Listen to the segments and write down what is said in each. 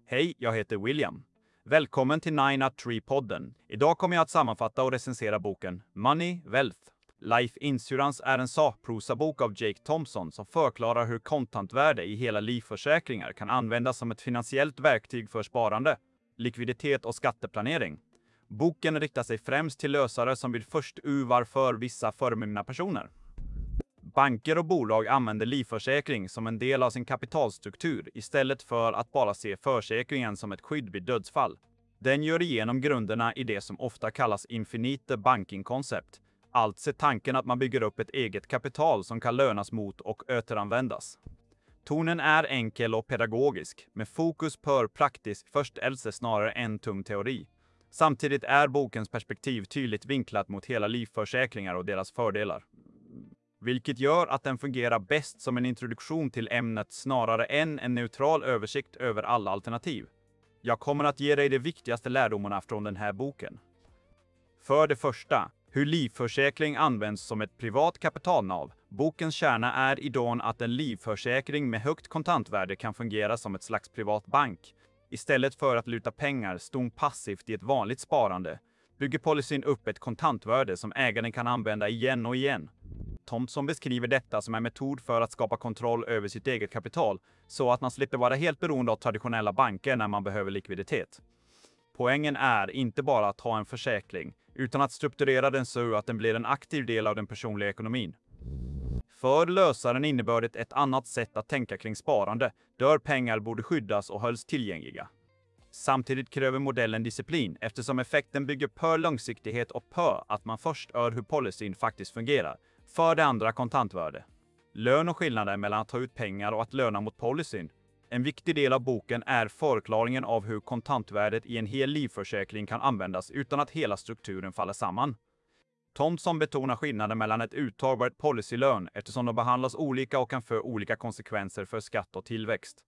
Hej, jag heter William. Välkommen till 9at3-podden. Idag kommer jag att sammanfatta och recensera boken Money, Wealth. Life Insurance är en sakprosabok av Jake Thompson som förklarar hur kontantvärde i hela livförsäkringar kan användas som ett finansiellt verktyg för sparande, likviditet och skatteplanering. Boken riktar sig främst till lösare som vill först uvar för vissa förmögna personer. Banker och bolag använder livförsäkring som en del av sin kapitalstruktur istället för att bara se försäkringen som ett skydd vid dödsfall. Den gör igenom grunderna i det som ofta kallas infinite banking concept, alltså tanken att man bygger upp ett eget kapital som kan lönas mot och återanvändas. Tonen är enkel och pedagogisk, med fokus på praktisk förståelse snarare än tung teori. Samtidigt är bokens perspektiv tydligt vinklat mot hela livförsäkringar och deras fördelar. Vilket gör att den fungerar bäst som en introduktion till ämnet snarare än en neutral översikt över alla alternativ. Jag kommer att ge dig de viktigaste lärdomarna från den här boken. För det första, hur livförsäkring används som ett privat kapitalnav. Bokens kärna är idén att en livförsäkring med högt kontantvärde kan fungera som ett slags privat bank. Istället för att luta pengar stående passivt i ett vanligt sparande, bygger policyn upp ett kontantvärde som ägaren kan använda igen och igen. Thompson beskriver detta som en metod för att skapa kontroll över sitt eget kapital, så att man slipper vara helt beroende av traditionella banker när man behöver likviditet. Poängen är inte bara att ha en försäkring, utan att strukturera den så att den blir en aktiv del av den personliga ekonomin. För lösaren innebär det ett annat sätt att tänka kring sparande, där pengar borde skyddas och hålls tillgängliga. Samtidigt kräver modellen disciplin eftersom effekten bygger på långsiktighet och på att man först hör hur policyn faktiskt fungerar. För det andra, kontantvärde. Lön och skillnader mellan att ta ut pengar och att löna mot policyn. En viktig del av boken är förklaringen av hur kontantvärdet i en hel livförsäkring kan användas utan att hela strukturen faller samman. Thompson betonar skillnaden mellan ett uttag och ett policylön eftersom de behandlas olika och kan få olika konsekvenser för skatt och tillväxt.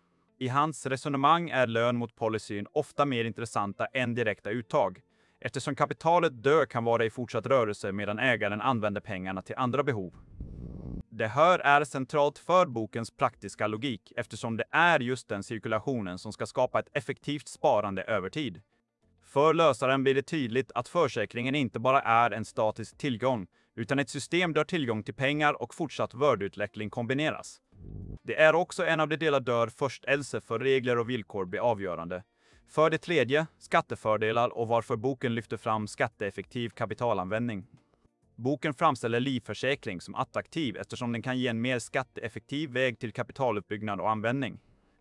I hans resonemang är lön mot policyn ofta mer intressanta än direkta uttag, eftersom kapitalet kan vara i fortsatt rörelse medan ägaren använder pengarna till andra behov. Det här är centralt för bokens praktiska logik eftersom det är just den cirkulationen som ska skapa ett effektivt sparande över tid. För lösaren blir det tydligt att försäkringen inte bara är en statisk tillgång, utan ett system där tillgång till pengar och fortsatt värdeutveckling kombineras. Det är också en av de delar där förståelse för regler och villkor blir avgörande. För det tredje, skattefördelar och varför boken lyfter fram skatteeffektiv kapitalanvändning. Boken framställer livförsäkring som attraktiv eftersom den kan ge en mer skatteeffektiv väg till kapitaluppbyggnad och användning.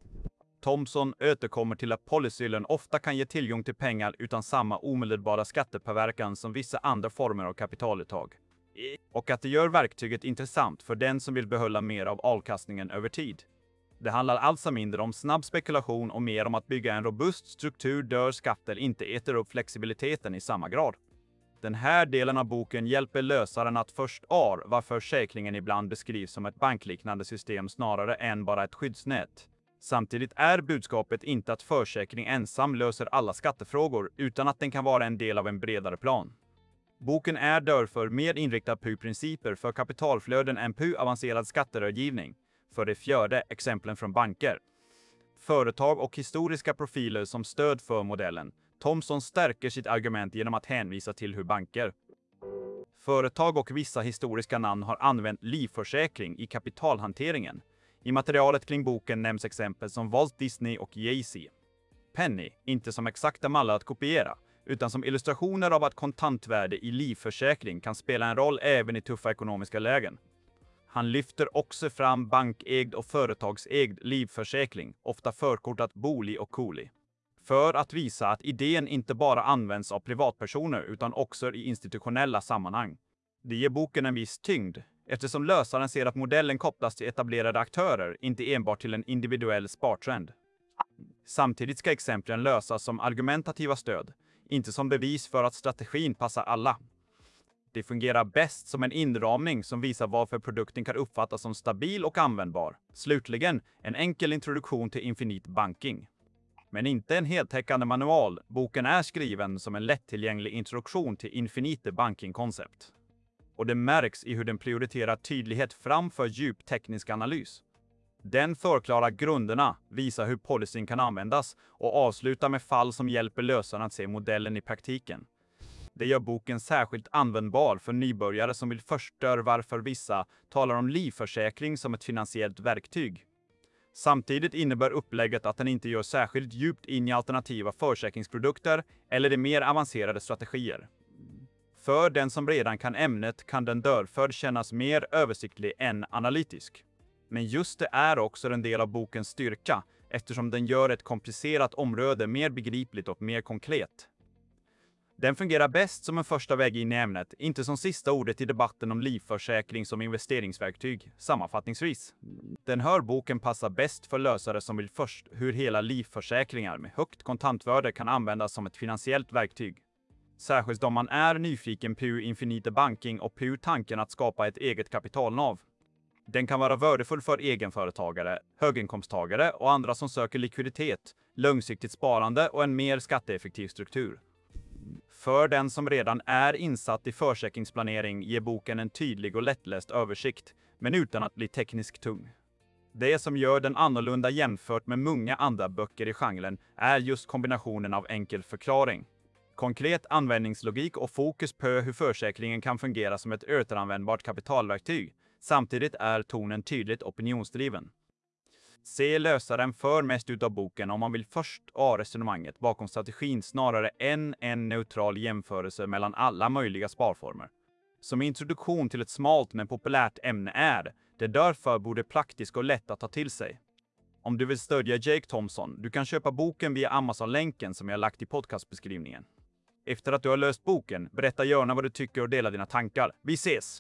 Thompson återkommer till att policylön ofta kan ge tillgång till pengar utan samma omedelbara skattepåverkan som vissa andra former av kapitaluttag. Och att det gör verktyget intressant för den som vill behålla mer av avkastningen över tid. Det handlar alltså mindre om snabb spekulation och mer om att bygga en robust struktur där skatter inte äter upp flexibiliteten i samma grad. Den här delen av boken hjälper lösaren att förstå varför försäkringen ibland beskrivs som ett bankliknande system snarare än bara ett skyddsnät. Samtidigt är budskapet inte att försäkring ensam löser alla skattefrågor utan att den kan vara en del av en bredare plan. Boken är därför mer inriktad på principer för kapitalflöden än på avancerad skatterådgivning. För det fjärde, exemplen från banker. Företag och historiska profiler som stöd för modellen. Thompson stärker sitt argument genom att hänvisa till hur banker, företag och vissa historiska namn har använt livförsäkring i kapitalhanteringen. I materialet kring boken nämns exempel som Walt Disney och Jay-Z. Penny, inte som exakta mallar att kopiera, utan som illustrationer av att kontantvärde i livförsäkring kan spela en roll även i tuffa ekonomiska lägen. Han lyfter också fram bankägd och företagsägd livförsäkring, ofta förkortat BOLI och COLI. För att visa att idén inte bara används av privatpersoner utan också i institutionella sammanhang. Det ger boken en viss tyngd, eftersom lösaren ser att modellen kopplas till etablerade aktörer, inte enbart till en individuell spartrend. Samtidigt ska exemplen lösas som argumentativa stöd, inte som bevis för att strategin passar alla. Det fungerar bäst som en inramning som visar varför produkten kan uppfattas som stabil och användbar. Slutligen, en enkel introduktion till infinite banking. Men inte en heltäckande manual, boken är skriven som en lättillgänglig introduktion till infinite banking-koncept. Och det märks i hur den prioriterar tydlighet framför djup teknisk analys. Den förklarar grunderna, visar hur policyn kan användas och avslutar med fall som hjälper lösaren att se modellen i praktiken. Det gör boken särskilt användbar för nybörjare som vill förstå varför vissa talar om livförsäkring som ett finansiellt verktyg. Samtidigt innebär upplägget att den inte gör särskilt djupt in i alternativa försäkringsprodukter eller de mer avancerade strategier. För den som redan kan ämnet kan den därför kännas mer översiktlig än analytisk. Men just det är också en del av bokens styrka, eftersom den gör ett komplicerat område mer begripligt och mer konkret. Den fungerar bäst som en första väg in i ämnet, inte som sista ordet i debatten om livförsäkring som investeringsverktyg. Sammanfattningsvis. Den här boken passar bäst för lösare som vill först hur hela livförsäkringar med högt kontantvärde kan användas som ett finansiellt verktyg. Särskilt om man är nyfiken på infinite banking och på tanken att skapa ett eget kapitalnav. Den kan vara värdefull för egenföretagare, höginkomsttagare och andra som söker likviditet, långsiktigt sparande och en mer skatteeffektiv struktur. För den som redan är insatt i försäkringsplanering ger boken en tydlig och lättläst översikt, men utan att bli tekniskt tung. Det som gör den annorlunda jämfört med många andra böcker i genren är just kombinationen av enkel förklaring, konkret användningslogik och fokus på hur försäkringen kan fungera som ett återanvändbart kapitalverktyg. Samtidigt är tonen tydligt opinionsdriven. Se lösaren för mest utav boken om man vill först ha resonemanget bakom strategin snarare än en neutral jämförelse mellan alla möjliga sparformer. Som introduktion till ett smalt men populärt ämne är det därför både praktiskt och lätt att ta till sig. Om du vill stödja Jake Thompson, du kan köpa boken via Amazon-länken som jag lagt i podcastbeskrivningen. Efter att du har löst boken, berätta gärna vad du tycker och dela dina tankar. Vi ses!